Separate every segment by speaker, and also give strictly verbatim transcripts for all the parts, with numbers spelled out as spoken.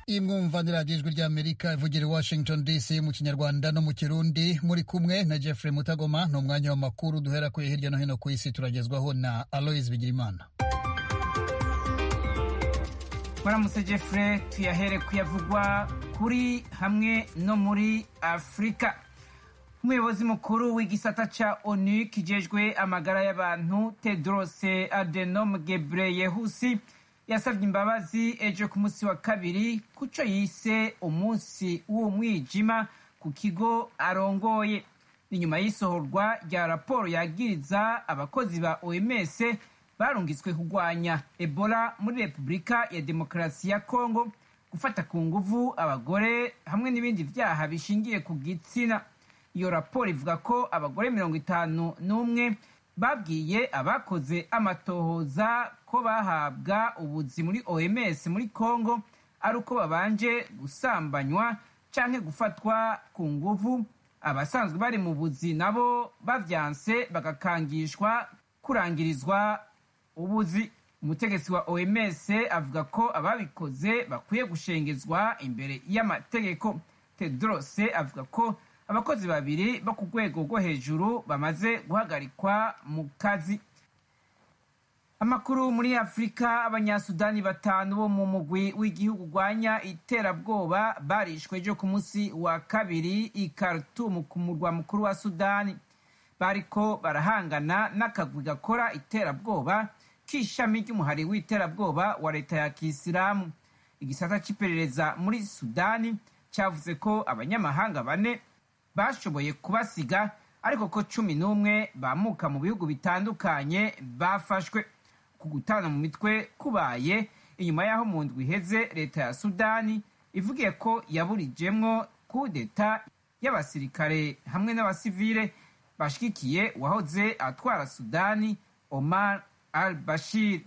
Speaker 1: imwumva ni radiyo ijwi ry'amerika ivugira i washington dc mu kinyarwanda no mu kirundi. Muri kumwe na Jeffrey Mutagoma. Ni umwanya w'amakuru duhera kuri hirya no hino ku isi, turagezwaho na Aloys Bigirimana.
Speaker 2: Mwaramutse Jeffrey, tuyahere kuyavugwa kuri hamwe no muri Afrika. Umuyobozi mukuru w'igisata ca ONU kijejwe amagara y'abantu Tedros Adhanom Ghebreyesus yasavye imbabazi ejo ku munsi wa kabiri kuco yise umunsi w'umwijima ku kigo arongoye. Ni nyuma y'isohorwa rya raporo yagiriza abakozi ba O M S barungitswe kurwanya Ebola muri Repubulika ya Demokarasi ya Kongo, gufata ku nguvu abagore hamwe n'ibindi vyaha bishingiye ku gitsina. Iyo raporo ivuga ko abagore mirongo itanu n'umwe babwiye abakoze amatohoza ko bahabwa ubuzi muri O M S muri Kongo ari uko babanje gusambanywa canke gufatwa ku nguvu. Abasanzwe bari mu buzi nabo bavyanse bagakangishwa kurangirizwa ubuzi. Umutegetsi wa O M S avuga ko ababikoze bakwiye gushengezwa imbere y'amategeko. Tedros avuga ko abakozi babiri bo ku rwego rwo hejuru bamaze guhagarikwa mu kazi. Amakuru muri Afrika, abanyasudani batanu bo mu mugwi w'igihugu urwanya iterabwoba barishwe ejo ku munsi wa kabiri i Khartoum ku murwa mukuru wa Sudani. Bariko barahangana n'akagwi gakora iterabwoba k'ishami ry'umuhari w'iterabwoba wa leta ya Kisilamu. Igisata c'iperereza muri Sudani cavuze ko abanyamahanga bane bashoboye kubasiga, ariko ko cumi n'umwe bamuka mu bihugu bitandukanye bafashwe. Kugutana mu mitwe kubaye inyuma y'aho mu ndwi iheze leta ya Sudani ivugiye ko yaburijemwo kudeta y'abasirikare hamwe n'abasivile bashigikiye uwahoze atwara Sudani Omar al-Bashir.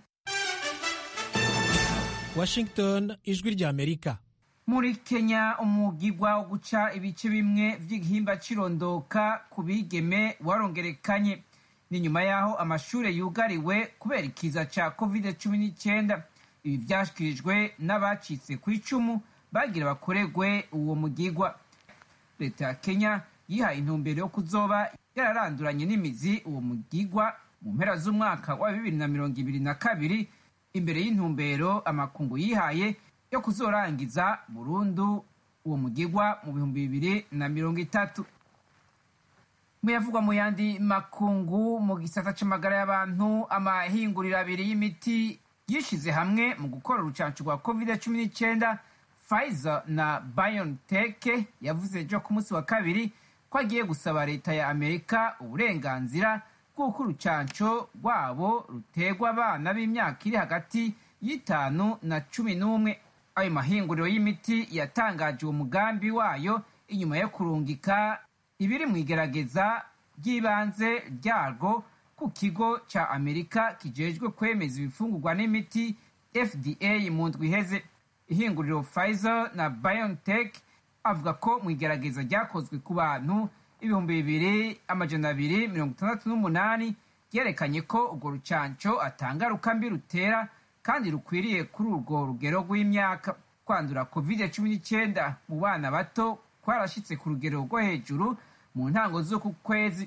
Speaker 3: Washington, ijwi ry'Amerika.
Speaker 2: Muri Kenya, umugigwa wo guca ibice bimwe vy'igihimba cirondoka ku bigeme warongerekanye. Ni nyuma yaho amashure yugariwe kubera ikiza ca covid cumi n'icyenda. Ibi vyashikirijwe n'abacitse kw'icumu bagira bakoregwe uwo mugigwa. Leta ya Kenya yihaye intumbero yo kuzoba yararanduranye n'imizi uwo mugigwa mu mpera z'umwaka wa bibiri na mirongo ibiri na kabiri, imbere y'intumbero amakungu yihaye yo kuzorangiza burundu uwo mugigwa mu bihumbi bibiri na mirongo itatu. Muyavugwa mu yandi makungu, mu gisata c'amagara y'abantu, amahinguriro abiri y'imiti yishize hamwe mu gukora urucanco rwa covid cumi n'icyenda, Pfizer na BioNTech, yavuze ejo ku munsi wa kabiri ko agiye gusaba leta ya Amerika uburenganzira bw'uko urucanco rwabo rutegwa abana b'imyaka iri hagati y'itanu na cumi n'umwe. Ayo mahinguriro y'imiti yatangaje uwo mugambi wayo inyuma yo kurungika ibiri mu igerageza ry'ibanze ryarwo ku kigo ca Amerika kijejwe kwemeza ibifungurwa n'imiti F D A mu ndwi iheze. Ihinguriro Pfizer na BioNTech avuga ko mu igerageza ryakozwe ku bantu ibihumbi bibiri amajana abiri mirongo itandatu n'umunani ryerekanye ko urwo rucanco atangaruka mbi rutera kandi rukwiriye kuri urwo rugero rw'imyaka. Kwandura covid cumi n'icyenda mu bana bato kwarashitse ku rugero rwo hejuru mu ntango z'uku kwezi.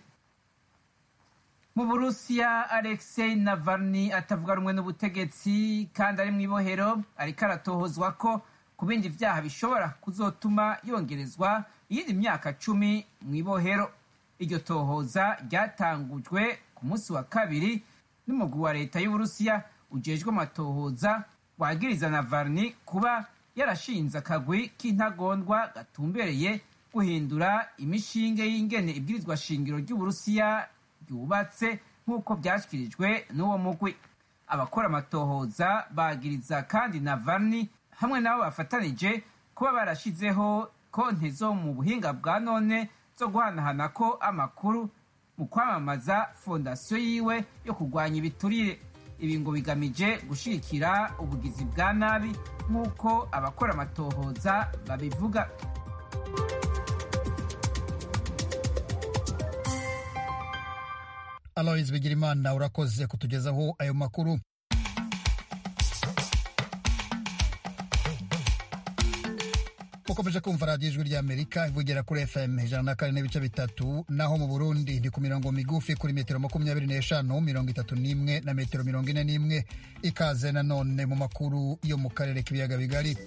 Speaker 2: Mu Burusiya, Alexei Navalny atavuga rumwe n'ubutegetsi kandi ari mw'ibohero, ariko aratohozwa ko ku bindi vyaha bishobora kuzotuma yongerezwa iyindi myaka cumi mw'ibohero. Iryo tohoza ryatangujwe ku munsi wa kabiri n'umugwi wa leta y'Uburusiya ujejwe amatohoza wagiriza Navalny kuba yarashinze akagwi k'intagondwa gatumbereye guhindura imishinge y'ingene ibwirizwa shingiro ry'Uburusiya ryubatse nk'uko vyashikirijwe n'uwo mugwi. Abakora amatohoza bagiriza kandi Navalny hamwe nabo bafatanije kuba barashizeho konti zo mu buhinga bwa none zo guhanahanako amakuru mu kwamamaza fondasiyo yiwe yo kurwanya ibiturire. Ibi ngo bigamije gushigikira ubugizi bwa nabi nk'uko abakora amatohoza babivuga.
Speaker 1: Aloys Bigirimana, urakoze kutugezaho ayo makuru. mukomeje kumva radiyo ijwi ry'Amerika ivugira kuri F M ijana na kane n'ibice bitatu, naho mu Burundi ndi ku mirongo migufi kuri metero makumyabiri n'eshanu, mirongo itatu n'imwe na metero mirongo ine n'imwe. Ikaze nanone mu makuru yo mu karere k'ibiyaga bigari.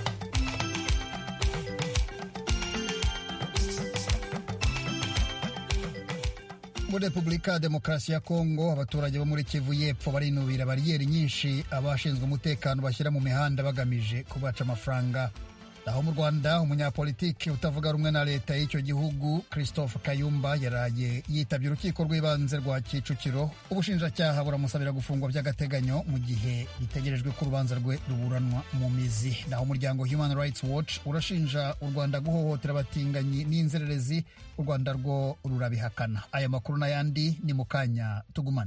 Speaker 1: Muri Repubulika ya Demokarasi ya Kongo, abaturage bo muri Kivu y'Epfo barinubira bariyeri nyinshi abashinzwe umutekano bashyira mu mihanda bagamije kubaca amafaranga. Naho mu Rwanda, umunyapolitiki utavuga rumwe na leta y'icyo gihugu Christophe Kayumba yaraye yitabye urukiko rw'ibanze rwa Kicukiro. Ubushinjacyaha buramusabira gufungwa by'agateganyo mu gihe bitegerejwe ko urubanza rwe ruburanwa mu mizi. Naho umuryango Human Rights Watch urashinja u Rwanda guhohotera abatinganyi n'inzererezi, u Rwanda rwo rurabihakana. Aya makuru n'ayandi ni mu kanya, tugumane.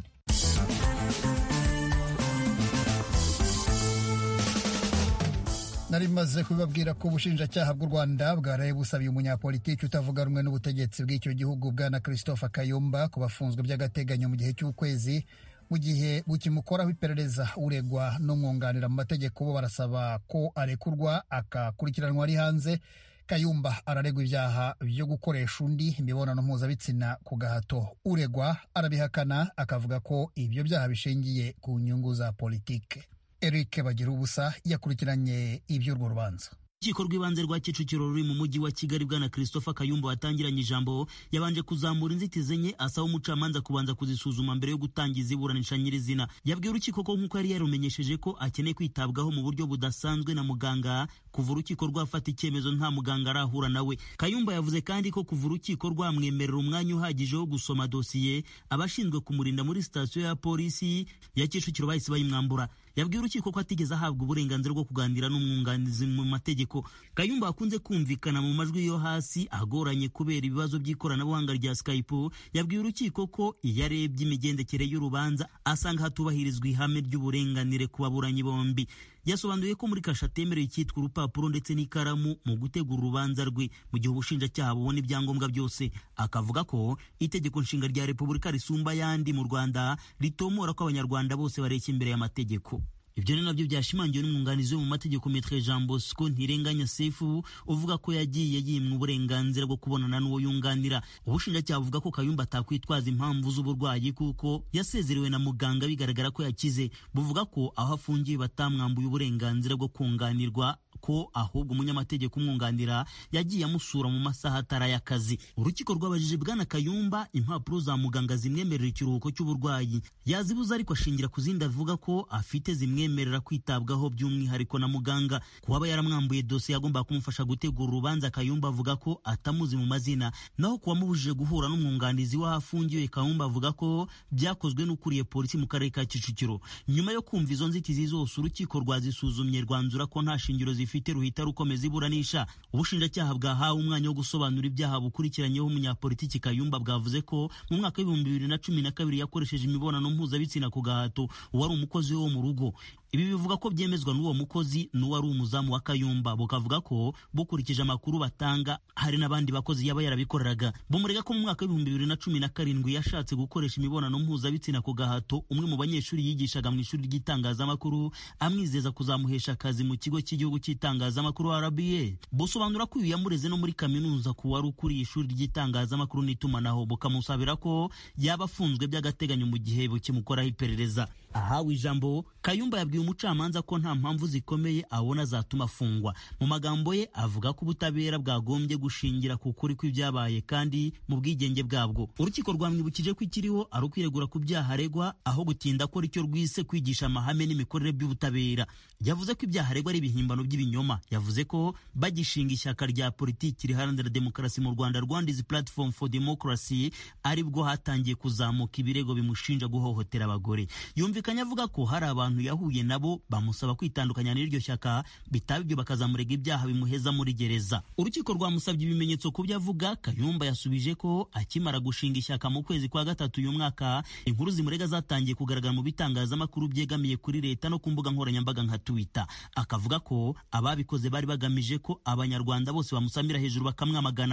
Speaker 1: Nari maze kubabwira ko ubushinjacyaha bw'u Rwanda bwaraye busabiye umunyapolitiki utavuga rumwe n'ubutegetsi bw'icyo gihugu bwana Christophe Kayumba kubafunzwe by'agateganyo mu gihe cy'ukwezi, mu gihe bukimukoraho iperereza. Uregwa n'umwunganira mu mategeko bo barasaba ko arekurwa akakurikiranwa ari hanze. Kayumba araregwa ibyaha byo gukoresha undi imibonano mpuzabitsina ku gahato. Uregwa arabihakana akavuga ko ibyo byaha bishingiye ku nyungu za politike. Eric Bagirubusa yakurikiranye iby'urwo rubanza.
Speaker 4: Urukiko rw'ibanze rwa Kicukiro ruri mu mujyi wa Kigali bwana Christophe Kayumba watangiranye ijambo yabanje kuzamura inzitizi enye asaba umucamanza kubanza kuzisuzuma mbere yo gutangiza iburanisha nyirizina. Yabwiye urukiko ko nk'uko yari yarumenyesheje ko akeneye kwitabwaho mu buryo budasanzwe na muganga kuva urukiko rwafata icyemezo nta muganga arahura nawe. Kayumba yavuze kandi ko kuva urukiko rwamwemerera umwanya uhagije wo gusoma dosiye, abashinzwe kumurinda muri sitasiyo ya polisi ya Kicukiro bahise bayimwambura. Yabwiye urukiko ko atigeze ahabwa uburenganzira bwo kuganira n'umwunganizi mu mategeko. Kayumba akunze kumvikana mu majwi yo hasi agoranye kubera ibibazo by'ikoranabuhanga rya Skype. Yabwiye urukiko ko iyo arebye imigendekere y'urubanza asanga hatubahirizwa ihame ry'uburenganire ku baburanyi bombi. Yasobanuye ko muri kasha atemerewe icyitwa urupapuro ndetse n'ikaramu mu gutegura urubanza rwe, mu gihe ubushinjacyaha bubona ibyangombwa byose. Akavuga ko itegeko nshinga rya Repubulika risumba yandi mu Rwanda ritomora ko abanyarwanda bose bareshya imbere y'amategeko. Ibyo ni nabyo byashimangiwe n'umwunganizi mu mategeko Maître Jean Bosco Ntirenganya Sefu uvuga ko yagiye yimwa uburenganzira bwo kubonana n'uwo yunganira. Ubushinjacyaha buvuga ko Kayumba atakwitwaza impamvu z'uburwayi kuko yasezerewe na muganga bigaragara ko yakize. Buvuga ko aho afungiye batamwambuye uburenganzira bwo kunganirwa, ko ahubwo umunyamategeko umwunganira yagiye amusura mu masaha atari y'akazi. Urukiko rwabajije bwana Kayumba impapuro za muganga zimwemerera ikiruhuko cy'uburwayi. Yazibuza ariko ashingira ku zindi avuga ko afite zimwemerera kwitabwaho by'umwihariko na muganga. Kuba yaramwambuye dosiye yagomba kumufasha gutegura urubanza, Kayumba avuga ko atamuzi mu mazina. Naho kuba mubujije guhura n'umwunganizi w'aho afungiwe, Kayumba avuga ko byakozwe n'ukuriye polisi mu karere ka Kicukiro. Nyuma yo kumva izo nzitizi zose, urukiko rwazisuzumye rwanzura ko nta shingiro zifite ruhita rukomeza iburanisha. Ubushinjacyaha bwahawe umwanya wo gusobanura ibyaha bukurikiranyeho umunyapolitiki Kayumba. Bwavuze ko mu mwaka w'ibihumbi bibiri na cumi na kabiri yakoresheje imibonano mpuzabitsina ku gahato uwari umukozi wo mu rugo. Ibi bivuga ko byemezwa n'uwo mukozi n'uwari umuzamu wa Kayumba. Bukavuga ko bukurikije amakuru batanga hari n'abandi bakozi yaba yarabikoreraga. Bumurega ko mu mwaka w'ibihumbi bibiri na cumi na karindwi yashatse gukoresha imibonano mpuzabitsina ku gahato umwe mu banyeshuri yigishaga mu ishuri ry'itangazamakuru, amwizeza kuzamuhesha akazi mu kigo cy'igihugu cy'itangazamakuru R B A. Busobanura ko uyu yamureze no muri kaminuza ku wari ukuriye ishuri ry'itangazamakuru n'itumanaho, bukamusabira ko yaba afunzwe by'agateganyo mu gihe bukimukoraho iperereza. Ahawe ijambo, Kayumba yabwiye umucamanza ko nta mpamvu zikomeye abona zatuma afungwa. Mu magambo ye avuga ko ubutabera bwagombye gushingira ku kuri kw'ibyabaye kandi mu bwigenge bwabwo. Urukiko rwamwibukije ko ikiriho ari ukwiregura ku byaha aregwa aho gutinda akora icyo rwise kwigisha amahame n'imikorere by'ubutabera. Yavuze ko ibyaha aregwa ari ibihimbano by'ibinyoma. Yavuze ko bagishinga ishyaka rya politiki riharanira demokarasi mu Rwanda, Rwanda's Platform for Democracy, aribwo hatangiye kuzamuka ibirego bimushinja guhohotera abagore. Yumvikanye avuga ko hari abantu yahuye nabo bamusaba kwitandukanya n'iryo shyaka, bitaba ibyo bakazamurega ibyaha bimuheza muri gereza. Urukiko rwamusabye ibimenyetso ku byo avuga. Kayumba yasubije ko akimara gushinga ishyaka mu kwezi kwa gatatu uyu mwaka, inkuru zimurega zatangiye kugaragara mu bitangazamakuru byegamiye kuri leta no ku mbuga nkoranyambaga nka Twitter. Akavuga ko ababikoze bari bagamije ko abanyarwanda bose bamusamira hejuru bakamwamagana.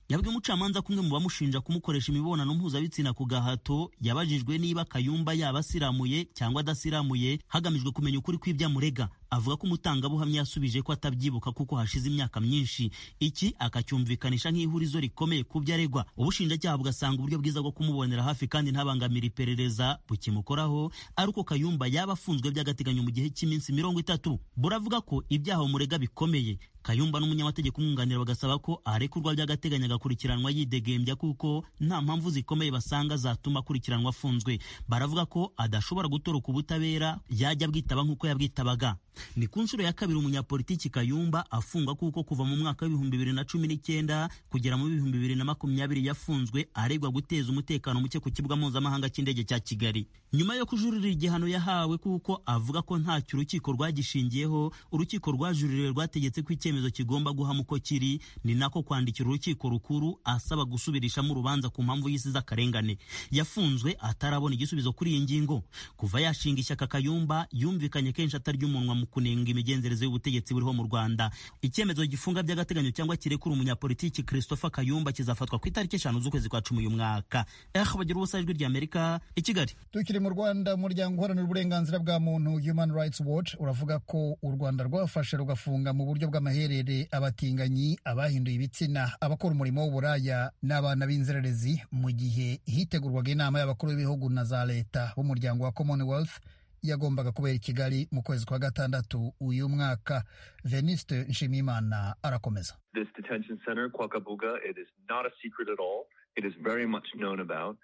Speaker 4: yabwiye umucamanza kumwe mu bamushinja kumukoresha imibonano mpuzabitsina ku gahato yabajijwe niba Kayumba yaba asiramuye cyangwa adasiramuye hagamijwe kumenya ukuri kw'ibyo amurega. Avuga ko umutangabuhamya yasubije ko atabyibuka kuko hashize imyaka myinshi. Iki akacyumvikanisha nk'ihurizo rikomeye ku byo aregwa. Ubushinjacyaha bugasanga uburyo bwiza bwo kumubonera hafi kandi ntabangamira iperereza bukimukoraho ari uko Kayumba yaba afunzwe by'agateganyo mu gihe cy'iminsi mirongo itatu. Buravuga ko ibyaha umurega bikomeye. Kayumba n'umunyamategeko umwunganira bagasaba ko arekurwa by'agateganyo agakurikiranwa yidegembya kuko nta mpamvu zikomeye basanga zatuma akurikiranwa afunzwe. Baravuga ko adashobora gutoroka ubutabera yajya bwitaba nk'uko yabwitabaga. Ni ku nshuro ya kabiri umunyapolitiki Kayumba afungwa kuko kuva mu mwaka w'ibihumbi bibiri na cumi n'icyenda kugera mu bihumbi bibiri na makumyabiri yafunzwe aregwa guteza umutekano muke ku kibuga mpuzamahanga cy'indege cya Kigali. Nyuma yo kujurira igihano yahawe kuko avuga ko ntacyo urukiko rwagishingiyeho, urukiko rwajuririwe rwategetse ko icyemezo kigomba guhama uko kiri, ni nako kwandikira urukiko rukuru asaba gusubirishamo urubanza ku mpamvu y'isi z'akarengane. Yafunzwe atarabona igisubizo kuri iyi ngingo. Kuva yashinga ishyaka Kayumba yumvikanye kenshi atarya umunwa mu kunenga imigenzereze y'ubutegetsi buriho mu Rwanda. Icyemezo gifunga by'agateganyo cyangwa kirekura umunyapolitiki Christopher Kayumba kizafatwa ku itariki eshanu z'ukwezi kwa cumi uyu mwaka. Eh bagira ubusa ijwi rya Amerika i Kigali.
Speaker 1: Tukiri mu Rwanda, umuryango uharanira uburenganzira bwa muntu Human Rights Watch uravuga ko u Rwanda rwafashe rugafunga mu buryo bw'amaherere abatinganyi, abahinduye ibitsina, abakora umurimo w'uburaya n'abana b'inzererezi mu gihe hitegurwaga inama y'abakuru b'ibihugu na za leta b'umuryango wa Commonwealth yagombaga kubera i Kigali mu kwezi kwa gatandatu uyu mwaka. Veniste Nshimiyimana arakomeza.
Speaker 5: This detention center kwa Kabuga, it is not a secret at all. It is very much known about.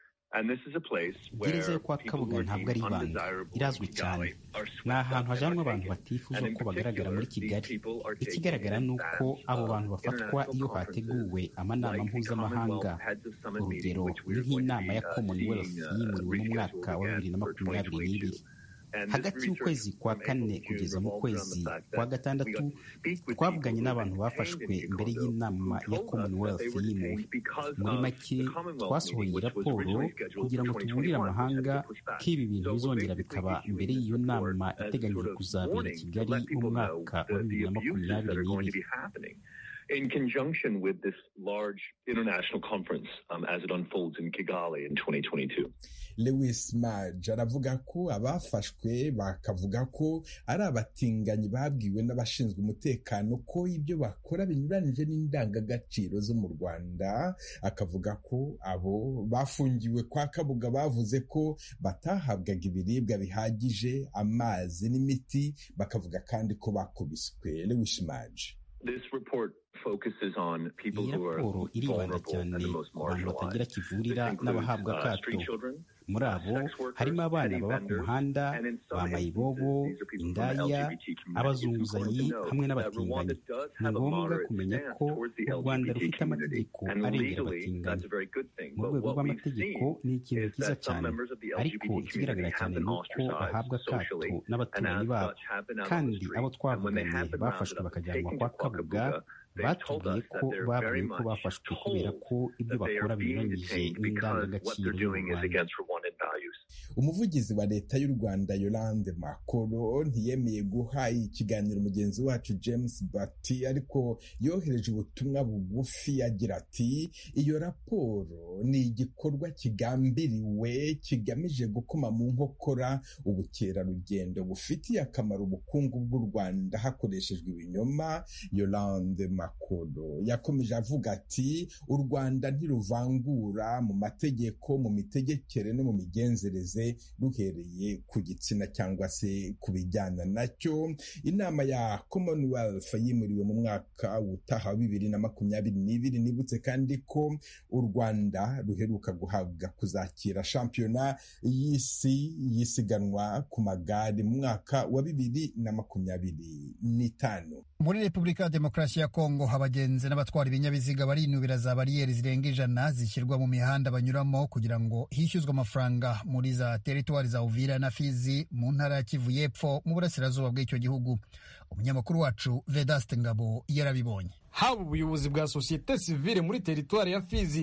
Speaker 6: Gereza yo kwa Kabuga ntabwo ari ibanga, irazwi cyane. Ni ahantu hajyanwa abantu batifuza ko bagaragara muri Kigali. Ikigaragara ni uko abo bantu bafatwa iyo hateguwe amanama mpuzamahanga. Urugero ni nk'inama ya Commonwealth yimuriwe mu mwaka wa bibiri na makumyabiri n'ibiri. Hagati y'ukwezi kwa kane kugeza mu kwezi kwa gatandatu twavuganye n'abantu bafashwe mbere y'inama ya Commonwealth yimuwe. Muri make twasohoye raporo kugira ngo tuburire amahanga ko ibi bintu bizongera bikaba mbere y'iyo nama iteganyijwe kuzabera i Kigali mu mwaka wa bibiri na makumyabiri n'ibiri.
Speaker 5: In conjunction with this large international conference um, as it unfolds in Kigali in twenty twenty-two.
Speaker 7: Lewis Maj aravuga ko abafashwe bakavuga ko ari abatinganyi babwiwe n'abashinzwe umutekano ko ibyo bakora binyuranije n'indangagaciro zo mu Rwanda. Akavuga ko abo bafungiwe kwa Kabuga bavuze ko batahabwaga ibiribwa bihagije, amazi n'imiti, bakavuga kandi ko bakubiswe. Lewis Maj:
Speaker 5: This report focuses on people
Speaker 6: who are vulnerable and the most marginalized. N'abahabwa akato. Muri abo harimo abana baba ku muhanda, bamayibobo, indaya, abazunguzayi hamwe n'abatinganyi. Ni ngombwa kumenya ko u Rwanda rufite amategeko arengera abatinganyi. Mu rwego rw'amategeko ni ikintu cyiza cyane, ariko ikigaragara cyane ni uko bahabwa akato n'abaturanyi babo. Kandi abo twavuganye bafashwe bakajyanwa kwa Kabuga batubwiye ko babwiye ko bafashwe kubera ko ibyo bakora binyuranyije n'indangagaciro y'u Rwanda.
Speaker 7: Umuvugizi wa leta y'u Rwanda Yolande Makoro ntiyemeye guha ikiganiro mugenzi wacu James Bati, ariko yohereje ubutumwa bugufi agira ati iyo raporo ni igikorwa kigambiriwe kigamije gukoma mu nkokora ubukerarugendo bufitiye akamaro ubukungu bw'u Rwanda hakoreshejwe ibinyoma. Yolande Makoro yakomeje avuga ati u Rwanda ntiruvangura mu mategeko, mu mitegekere no mu migenzereze ruhereye ku gitsina cyangwa se ku bijyana nacyo. Inama ya Commonwealth yimuriwe mu mwaka utaha bibiri na makumyabiri n'ibiri. Nibutse kandi ko u Rwanda ruheruka guhabwa kuzakira shampiyona y'isi yisiganwa ku magare mu mwaka wa bibiri na makumyabiri n'itanu.
Speaker 1: Muri Repubulika ya Demokarasi ya Kongo, abagenzi n'abatwara ibinyabiziga barinubira za bariyeri zirenga ijana zishyirwa mu mihanda banyuramo kugira ngo hishyuzwe amafaranga muri za teritwari za Uvira na Fizi mu ntara ya Kivu y'Epfo mu burasirazuba bw'icyo gihugu. Umunyamakuru wacu Vedaste Ngabo yarabibonye.
Speaker 8: Haba ubuyobozi bwa sosiyete sivile muri teritwari ya Fizi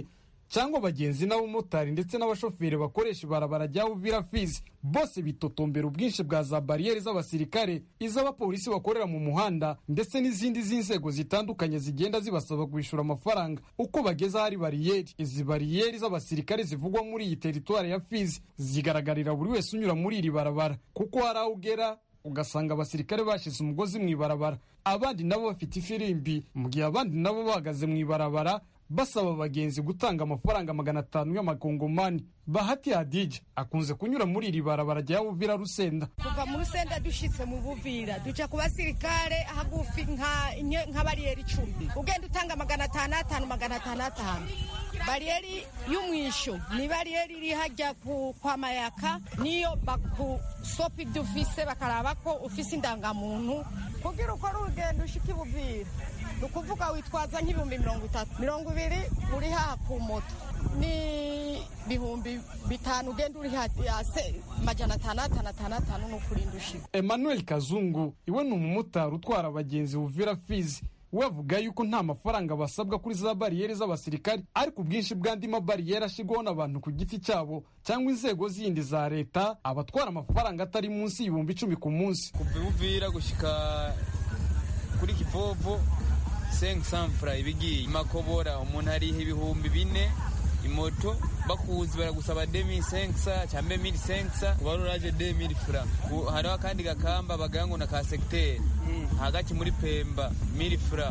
Speaker 8: cyangwa abagenzi n'abamotari ndetse n'abashoferi bakoresha ibarabara rya Uvira Fizi bose bitotombera ubwinshi bwa za bariyeri z'abasirikare, iz'abapolisi bakorera mu muhanda ndetse n'izindi z'inzego zitandukanye zigenda zibasaba kwishyura amafaranga uko bageze ahari bariyeri. Izi bariyeri z'abasirikare zivugwa muri iyi teritwari ya Fizi zigaragarira buri wese unyura muri iri barabara, kuko hari aho ugera ugasanga abasirikare bashize umugozi mu ibarabara, abandi nabo bafite ifirimbi, mu gihe abandi nabo bahagaze mu ibarabara basaba abagenzi gutanga amafaranga magana atanu y'amakongomani. Bahati Hadija akunze kunyura muri iri barabara rya Uvira Rusenda.
Speaker 9: Kuva mu Rusenda dushitse mu Buvira duca ku basirikare hagufi nka nka bariyeri icumi, ugenda utanga magana atanu atanu magana atanu atanu. Bariyeri y'umwisho ni bariyeri iri hajya ku kwa Mayaka, niyo baku sopi dufise bakaraba ko ufise indangamuntu kugira uko urugendo ushika Buvira, nukuvuga witwaza nk'ibihumbi mirongo itatu mirongo ibiri uri haha ku moto ni bihumbi bitanu, ugenda uri hasi majana atanu atanu atanu atanu no kurinda ushika. Emmanuel Kazungu iwe ni umumotari utwara abagenzi Uvira Fizi, we avuga yuko nta mafaranga basabwa kuri za bariyeri z'abasirikari, ariko ubwinshi bw'andi mabariyeri ashigwaho n'abantu ku giti cyabo cyangwa inzego zindi za leta abatwara amafaranga atari munsi y'ibihumbi icumi ku munsi.
Speaker 10: Kuva Uvira gushika kuri Kivovo cinq cents francs ibigiye makobora umuntu hariho ibihumbi bine, imoto bakuzi baragusaba deux mille cinq cents cyangwa mille cinq cents, waruraje deux mille francs. Hariho akandi gakamba bagango na ka secteur hagati muri Pemba mille francs,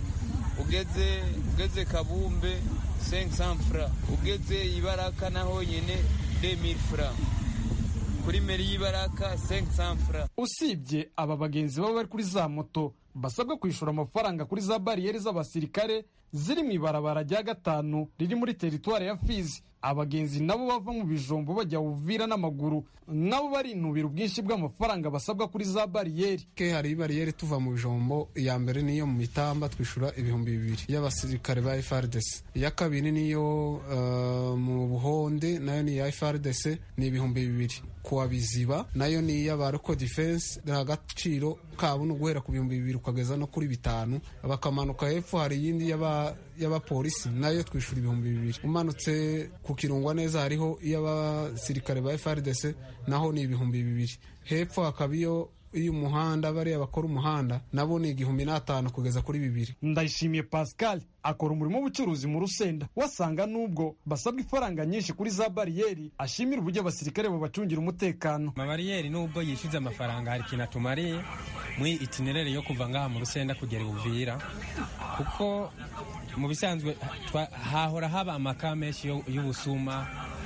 Speaker 10: ugeze ugeze Kabumbe cinq cents francs, ugeze Ibaraka naho nyene deux mille francs, kuri meri y'Ibaraka cinq cents francs.
Speaker 8: Usibye aba bagenzi baba bari kuri za moto basabwa kwishura amafaranga kuri za bariyeri z'abasirikare ziri mu ibarabara rya gatanu riri muri teritwari ya Fizi, abagenzi nabo bava mu bijombo bajya Uvira n'amaguru nabo barinubira ubwinshi bw'amafaranga basabwa kuri za bariyeri.
Speaker 11: Ke hari bariyeri tuva mu bijombo, iya mbere niyo mu Mitamba twishura ibihumbi bibiri y'abasirikare ba F R D C, iya kabiri niyo uh, mu Buhonde nayo ni ya F R D C ni ibihumbi bibiri, kuwa Biziba nayo ni iya Baroko Defense agaciro kabo no guhera ku bihumbi bibiri ukageza no kuri bitanu, bakamanuka hepfo hari yindi yaba y'abapolisi nayo twishura ibihumbi bibiri, umanutse ku Kirungwa neza hariho y'abasirikare ba F R D C naho ni ibihumbi bibiri, hepfo hakabiyo iyo umuhanda bari abakora umuhanda nabo ni igihumbi n'atanu kugeza kuri bibiri.
Speaker 8: Ndayishimiye Pascal akora umurimo w'ubucuruzi mu Rusenda, wasanga nubwo basabwa ifaranga nyinshi kuri za bariyeri ashimira uburyo abasirikare babacungira umutekano.
Speaker 12: Amabariyeri nubwo yishyuza amafaranga hari ikintu atumariye mu itinerere yo kuva ngaha mu Rusenda kugera Uvira, kuko mu bisanzwe hahora haba amaka menshi y'ubusuma,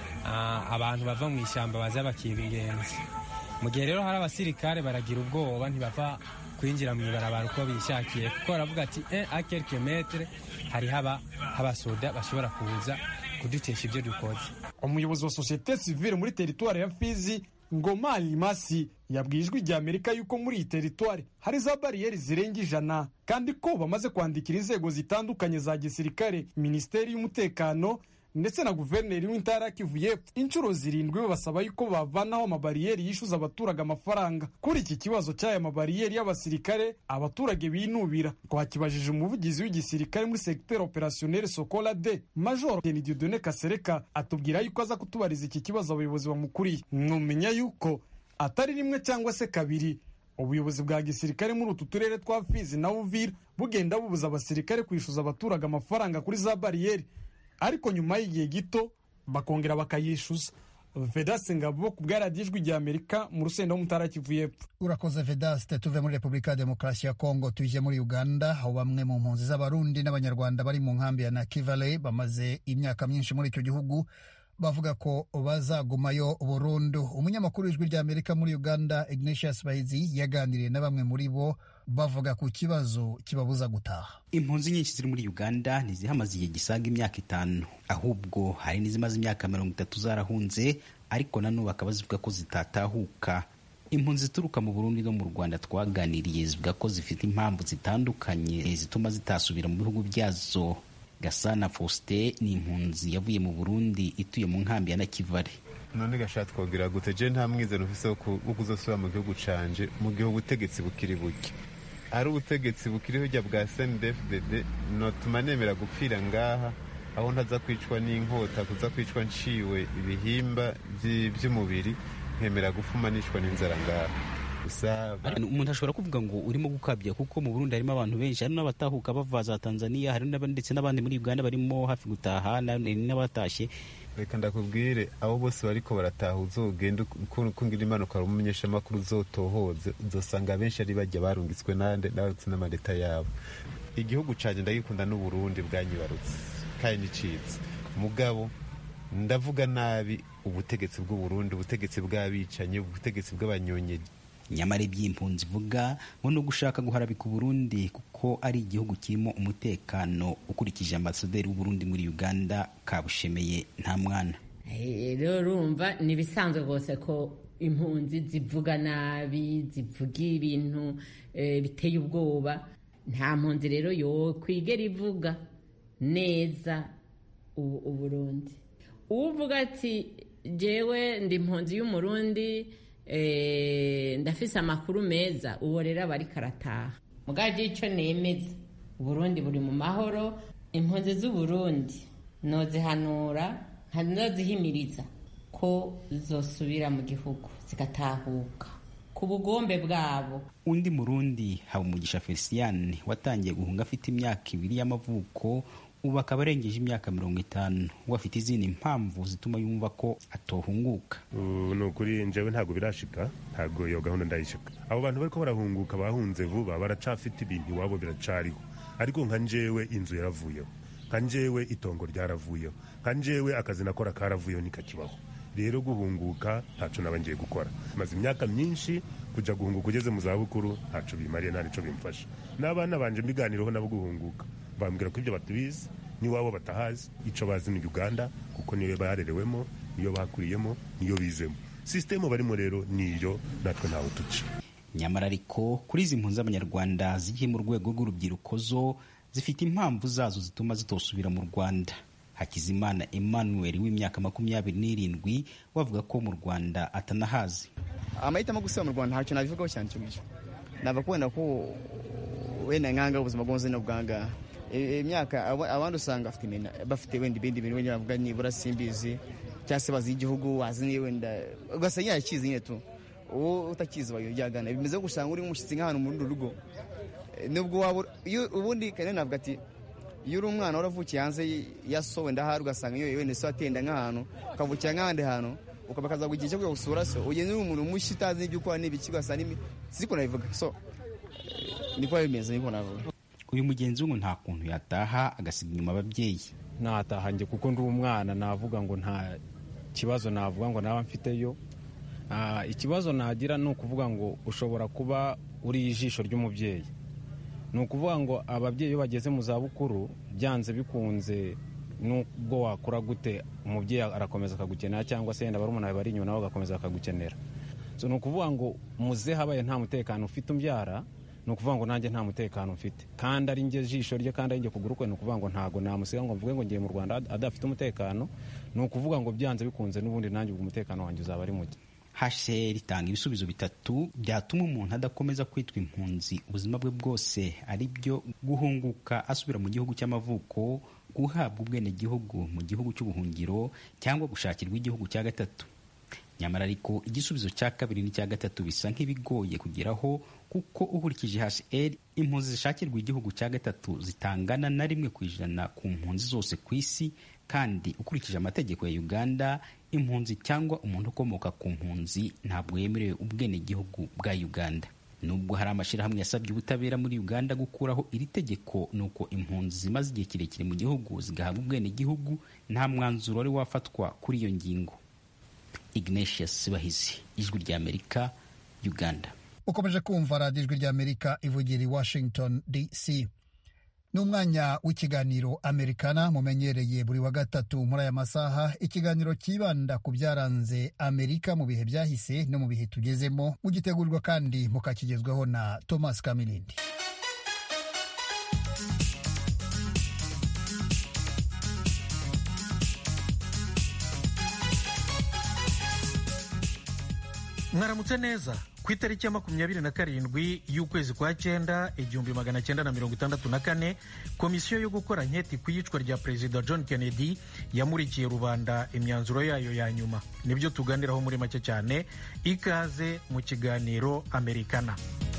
Speaker 12: abantu bava mu ishyamba baza bakiba ingenzi. Mu gihe rero hari abasirikare baragira ubwoba ntibava kwinjira mu ibarabara uko bishakiye, kuko baravuga ati eh a quelques metres hari haba abasoda bashobora kuza kudutesha ibyo dukoze.
Speaker 8: Umuyobozi wa societe civile muri teritwari ya Fizi Ngoma Limasi yabwiye ijwi rya Amerika yuko muri iyi teritwari hari za bariyeri zirenga ijana, kandi ko bamaze kwandikira inzego zitandukanye za gisirikare, Minisiteri y'Umutekano ndetse na guverineri w'intara Kivu y'Epfo inshuro zirindwi babasaba yuko bavanaho amabariyeri yishyuza abaturage amafaranga. Kuri iki kibazo cy'aya mabariyeri y'abasirikare abaturage binubira, twakibajije umuvugizi w'igisirikare muri secteur opérationnel Sokola D Major Dieudonné Kasereka, atubwira yuko aza kutubariza iki kibazo abayobozi bamukuriye. Mwumenya yuko atari rimwe cyangwa se kabiri ubuyobozi bwa gisirikare muri utu turere twa Fizi na Uvira bugenda bubuza abasirikare kwishyuza abaturage amafaranga kuri za bariyeri, ariko nyuma y'igihe gito bakongera bakayishyuza. Vedaste Ngabo ku bwaradiyo ijwi rya Amerika mu Rusenda mu ntara Kivu y'Epfo.
Speaker 1: Urakoze Vedaste. Tuve muri Repubulika ya Demokarasi ya Kongo tuje muri Uganda, aho bamwe mu mpunzi z'abarundi n'abanyarwanda bari mu nkambi ya Nakivale bamaze imyaka myinshi muri icyo gihugu bavuga ko bazagumayo burundu. Umunyamakuru w'ijwi rya Amerika muri Uganda Ignatius Bahizi yaganiriye na bamwe muri bo bavuga ku kibazo kibabuza gutaha.
Speaker 6: Impunzi nyinshi ziri muri Uganda ntizihamaze igihe gisaga imyaka itanu, ahubwo hari n'izimaze imyaka mirongo itatu zarahunze, ariko nanubu bakaba zivuga ko zitatahuka. Impunzi zituruka mu Burundi no mu Rwanda twaganiriye zivuga ko zifite impamvu zitandukanye zituma zitasubira mu bihugu byazo. Gasana Faustin ni impunzi yavuye mu Burundi ituye mu nkambi ya Nakivale.
Speaker 13: None gashatse kugira gute je nta mwizero ufise wo kuzosubira mu gihugu canje mu gihe ubutegetsi bukiri buke. Ari ubutegetsi bukiri hujya bwa S N D F D D no tumanemera gupfira ngaha aho ntaza kwicwa n'inkota, kuza kwicwa nciwe ibihimba by'umubiri, nkemera gufuma nicwa n'inzara ngaha. Gusa
Speaker 6: umuntu ashobora kuvuga ngo urimo gukabya, kuko mu Burundi harimo abantu benshi, hari n'abatahuka bava za Tanzania, hari ndetse n'abandi muri Uganda barimo hafi gutaha, n'abatashye.
Speaker 13: Reka ndakubwire, abo bose bariko barataha uzogenda kungira impanuka ari umumenyeshamakuru uzotohoze, uzosanga benshi ari bajya barungitswe nande ndetse n'amaleta yabo. Igihugu canje ndagikunda n'Uburundi bwanyibarutse kandi nicitse, mugabo ndavuga nabi ubutegetsi bw'u Burundi, ubutegetsi bw'abicanyi, ubutegetsi bw'abanyonyeji.
Speaker 6: Nyamara iby'impunzi vuga ngo no gushaka guharabika Burundi kuko ari igihugu kirimo umutekano, ukurikije ambasaderi w'u Burundi muri Uganda Kabushemeye nta mwana.
Speaker 14: Rero urumva ni bisanzwe rwose ko impunzi zivuga nabi, zivuga ibintu e, biteye ubwoba. Nta mpunzi rero yo kwigera ivuga neza u Burundi. Uvuga ati jewe ndi impunzi y'umurundi, Eh, ndafise amakuru meza, uwo rero bari karataha. Mugaje ico nemeza, Burundi buri mu mahoro. Impunzi z'u Burundi nozihanura, nkanozihimiriza ko zosubira mu gihugu zigatahuka ku bugombe bwabo.
Speaker 6: Undi Murundi Habumugisha Felician watangiye guhunga afite imyaka ibiri y'amavuko, ubu akaba arengeje imyaka mirongo itanu. We afite izindi mpamvu zituma yumva ko atohunguka.
Speaker 15: Ni ukuri njyewe ntabwo birashika, ntabwo iyo gahunda ndayishika. Abo bantu bariko barahunguka bahunze vuba baracafite ibintu iwabo biracariho, ariko nka njyewe inzu yaravuyeho, nka njyewe itongo ryaravuyeho, nka njyewe akazi nakora karavuyeho nikakibaho. Rero guhunguka ntaco naba ngiye gukora. Maze imyaka myinshi kuja guhunguka ugeze mu zabukuru ntaco bimariye, nta nico bimfasha. N'abana banje mbiganiraho nabo guhunguka bambwira ko ibyo batubizi n'iwabo batahazi, ico bazi ni Uganda kuko niyo barerewemo, niyo bakuriyemo, niyo bizemo. System barimo rero niyo natwe ntawe tuci.
Speaker 6: Nyamara ariko kuri izi mpunzi z'Abanyarwanda zigiye mu rwego rw'urubyiruko zo zifite impamvu zazo zituma zitosubira mu Rwanda. Hakizimana Emmanuel w'imyaka makumyabiri n'irindwi wavuga ko mu Rwanda atanahazi.
Speaker 16: Amahitamo gusubira mu Rwanda ntacyo nabivugaho cyane cy'ibyo. Nava kubona ko wenda nkanga ubuzima bwonze no bwanga imyaka abandi usanga afite imena bafite wenda ibindi bintu wenda bavuga nibura simbizi cyase bazi igihugu wazi ni wenda ugasanya yakizi nyine tu uwo utakizi bayo byagana bimeze gusanga uri mushitsi nk'ahantu mu rugo nubwo wabo ubundi kandi navuga ati iyo uri umwana waravukiye hanze yasowe ndaharu ugasanga iyo wenda so atenda nk'ahantu ukavukira nk'ahandi hantu ukabakaza kugiye cyo gusura so ugende umuntu mushitazi ibyo ukora n'ibiki gasa n'imi siko nabivuga so niko bimeze niko navuga.
Speaker 6: Uyu mugenzi ngo nta kuntu yataha agasiga inyuma ababyeyi.
Speaker 12: Nataha nje kuko ndi umwana, navuga ngo nta kibazo navuga ngo naba mfiteyo. Ah, ikibazo nagira ni ukuvuga ngo ushobora kuba uri ijisho ry'umubyeyi. Ni ukuvuga ngo ababyeyi bageze mu za bukuru byanze bikunze nubwo wakora gute umubyeyi arakomeza akagukenera, cyangwa se yenda barumuna bari inyuma nabo bagakomeza akagukenera. So ni ukuvuga ngo muze habaye nta mutekano ufite umbyara, ni ukuvuga ngo nanjye nta mutekano mfite, kandi ari njye jisho rye kandi ari njye kuguru kwe. Ni ukuvuga ngo ntago namusiga ngo mvuge ngo ngiye mu Rwanda adafite umutekano. Ni ukuvuga ngo byanze bikunze n'ubundi nanjye ubwo umutekano wanjye uzaba ari muke.
Speaker 6: H C R itanga ibisubizo bitatu byatuma umuntu adakomeza kwitwa impunzi ubuzima bwe bwose, ari byo guhunguka asubira mu gihugu cy'amavuko, guhabwa ubwenegihugu mu gihugu cy'ubuhungiro, cyangwa gushakirwa igihugu cya gatatu. Nyamara ariko igisubizo cya kabiri n'icya gatatu bisa nk'ibigoye kugeraho, kuko ukurikije H C R impunzi zishakirwa igihugu cya gatatu zitangana na rimwe ku ijana ku mpunzi zose ku isi, kandi ukurikije amategeko ya Uganda impunzi cyangwa umuntu ukomoka ku mpunzi ntabwo yemerewe ubwenegihugu bwa Uganda. Nubwo hari amashirahamwe yasabye ubutabera muri Uganda gukuraho iri tegeko, nuko impunzi zimaze igihe kirekire mu gihugu zigahabwa ubwenegihugu, nta mwanzuro wari wafatwa kuri iyo ngingo. Ignatius Bahizi, Ijwi rya Amerika, Uganda.
Speaker 1: Ukomeje kumva radiyo Ijwi rya Amerika ivugira i Washington D C. Ni umwanya w'ikiganiro Amerikana mumenyereye buri wa gatatu muri aya masaha, ikiganiro kibanda ku byaranze Amerika mu bihe byahise no mu bihe tugezemo, mugitegurwa kandi mukakigezweho na Thomas Kamilindi.
Speaker 3: Mwaramutse neza, ku itariki ya makumyabiri na karindwi y'ukwezi kwa cyenda igihumbi magana cyenda na mirongo itandatu na kane komisiyo yo gukora nketi ku iyicwa rya perezida John Kennedy yamurikiye rubanda imyanzuro yayo ya nyuma. Nibyo tuganiraho muri make cyane. Ikaze mu kiganiro Amerikana.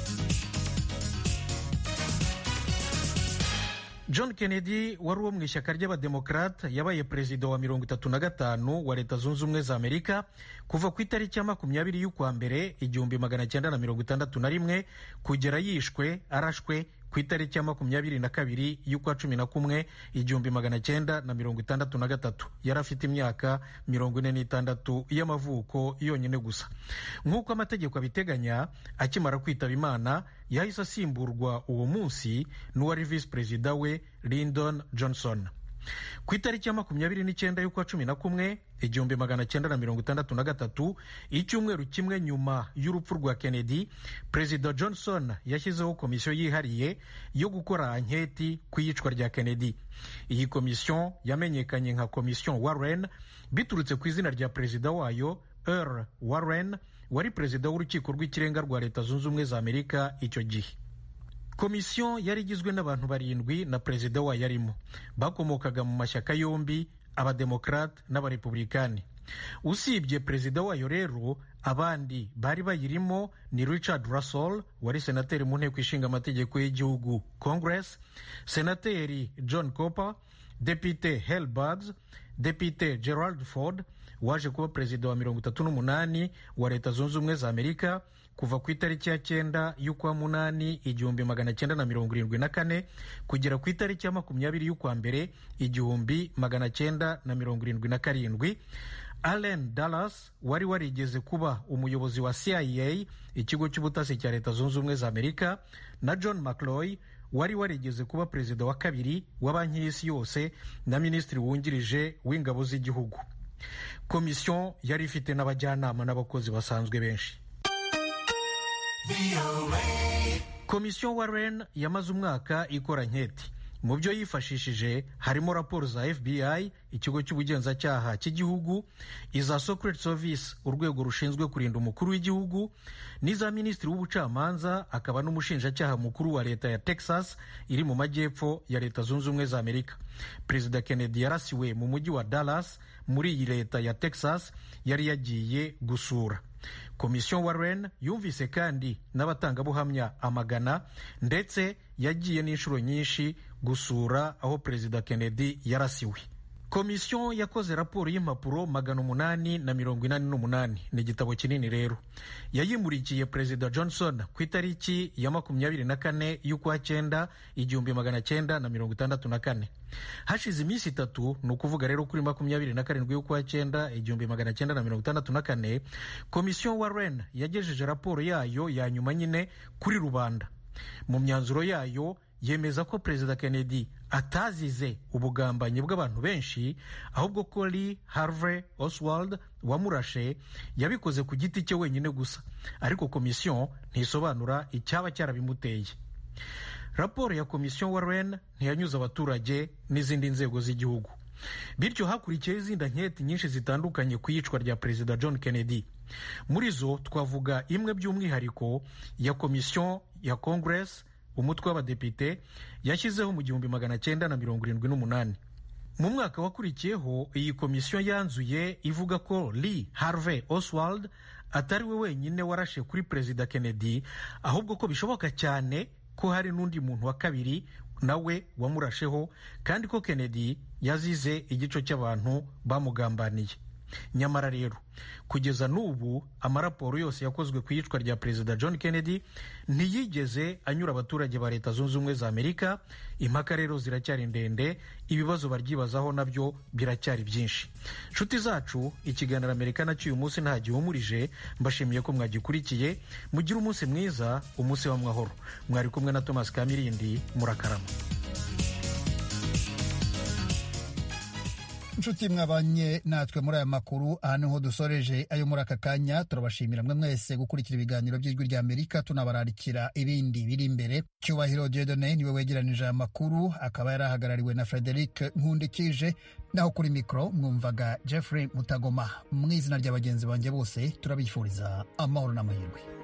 Speaker 3: John Kennedy wari uwo mu ishyaka ry'abademokrate yabaye perezida wa mirongo itatu na gatanu wa Leta Zunze Ubumwe za Amerika kuva ku itariki ya makumyabiri y'ukwa mbere igihumbi magana cyenda na mirongo itandatu na rimwe kugera yishwe arashwe ku itariki ya makumyabiri na kabiri y'ukwa cumi na kumwe igihumbi magana cyenda na mirongo itandatu na gatatu. Yari afite imyaka mirongo ine n'itandatu y'amavuko yonyine gusa. Nk'uko amategeko abiteganya, akimara kwitaba Imana yahise asimburwa uwo munsi n'uwari visi perezida we Lyndon Johnson. Ku itariki ya makumyabiri n'icyenda y'ukwa cumi na kumwe igihumbi magana cyenda na mirongo itandatu na gatatu, icyumweru kimwe nyuma y'urupfu rwa Kennedy, perezida Johnson yashyizeho komisiyo yihariye yo gukora anketi ku iyicwa rya Kennedy. Iyi komisiyo yamenyekanye nka komisiyo Warren biturutse ku izina rya perezida wayo Earl Warren, wari perezida w'urukiko rw'ikirenga rwa Leta Zunze Ubumwe za Amerika icyo gihe. Komisiyo yari igizwe n'abantu barindwi na perezida wayo arimo. Bakomokaga mu mashyaka yombi, abademokrate n'abarepublikani. Usibye perezida wayo rero, abandi bari bayirimo ni Richard Russell, wari senateri mu nteko ishinga amategeko y'igihugu Congress, senateri John Cooper, depite Hale Buggs, depite Gerald Ford, waje kuba perezida wa mirongo itatu n'umunani wa Leta Zunze Ubumwe za Amerika kuva ku itariki ya cyenda y'ukwa munani igihumbi magana cyenda na mirongo irindwi na kane kugera ku itariki ya makumyabiri y'ukwa mbere igihumbi magana cyenda na mirongo irindwi na karindwi. Allen Dulles wari warigeze kuba umuyobozi wa C I A, ikigo cy'ubutasi cya Leta Zunze Ubumwe za Amerika, na John McCloy wari warigeze kuba perezida wa kabiri wa banki y'isi yose na minisitiri wungirije w'ingabo z'igihugu. Komisiyo yari ifite n'abajyanama n'abakozi basanzwe benshi. Komisiyo Warren yamaze umwaka ikora nketi. Mu byo yifashishije harimo raporo za F B I, ikigo cy'ubugenzacyaha cy'igihugu, iza Secret Service, urwego rushinzwe kurinda umukuru w'igihugu, n'iza minisitiri w'ubucamanza akaba n'umushinjacyaha mukuru wa leta ya Texas iri mu majyepfo ya Leta Zunze Ubumwe za Amerika. Perezida Kennedy yarasiwe mu mujyi wa Dallas muri iyi leta ya Texas yari yagiye gusura. Komisiyo Warren yumvise kandi n'abatangabuhamya amagana, ndetse yagiye n'inshuro nyinshi gusura aho perezida Kennedy yarasiwe. Komisiyo yakoze raporo y'impapuro magana umunani na mirongo inani n'umunani. Ni igitabo kinini rero. Yayimurikiye perezida Johnson ku itariki ya makumyabiri na kane y'ukwa cyenda igihumbi magana cyenda na mirongo itandatu na kane. Hashize iminsi itatu, ni ukuvuga rero kuri makumyabiri na karindwi y'ukwa cyenda igihumbi magana cyenda na mirongo itandatu na kane, komisiyo Warren yagejeje raporo yayo ya nyuma nyine kuri rubanda. Mu myanzuro yayo yemeza ko perezida Kennedy atazize ubugambanyi bw'abantu benshi, ahubwo ko Lee Harvey Oswald wamurashe yabikoze ku giti cye wenyine gusa, ariko komisiyo ntisobanura icyaba cyarabimuteye. Raporo ya komisiyo Warren ntiyanyuze abaturage n'izindi nzego z'igihugu. Bityo hakurikiyeho izindi nketi nyinshi zitandukanye ku iyicwa rya perezida John Kennedy. Muri zo twavuga imwe by'umwihariko ya komisiyo ya Congress, umutwe w'abadepite, yashyizeho mu gihumbi magana cyenda na mirongo irindwi n'umunani. Mu mwaka wakurikiyeho iyi komisiyo yanzuye ivuga ko Lee Harvey Oswald atari we wenyine warashe kuri perezida Kennedy, ahubwo ko bishoboka cyane ko hari n'undi muntu wa kabiri nawe wamurasheho, kandi ko Kennedy yazize igico cy'abantu bamugambaniye. Nyamara rero kugeza n'ubu amaraporo yose yakozwe ku iyicwa rya perezida John Kennedy ntiyigeze anyura abaturage ba Leta Zunze Ubumwe za Amerika. Impaka rero ziracyari ndende, ibibazo baryibazaho nabyo biracyari byinshi. Nshuti zacu, ikiganiro Amerikana cy'uyu munsi nta gihumurije. Mbashimiye ko mwagikurikiye. Mugire umunsi mwiza, umunsi w'amahoro. Mwari kumwe na Thomas Kamirindi. Murakarama.
Speaker 1: inshuti mwabanye natwe muri aya makuru. aha niho dusoreje ayo muri aka kanya. turabashimira mwe mwese gukurikira ibiganiro by'ijwi rya Amerika, tunabararikira ibindi biri imbere. Cyubahiro Dieudonne niwe wegeranije aya makuru, akaba yarahagarariwe na Frederic Nkundikije, naho kuri mikoro mwumvaga Jeffrey Mutagoma. mu izina rya bagenzi banjye bose turabifuriza amahoro n'amahirwe.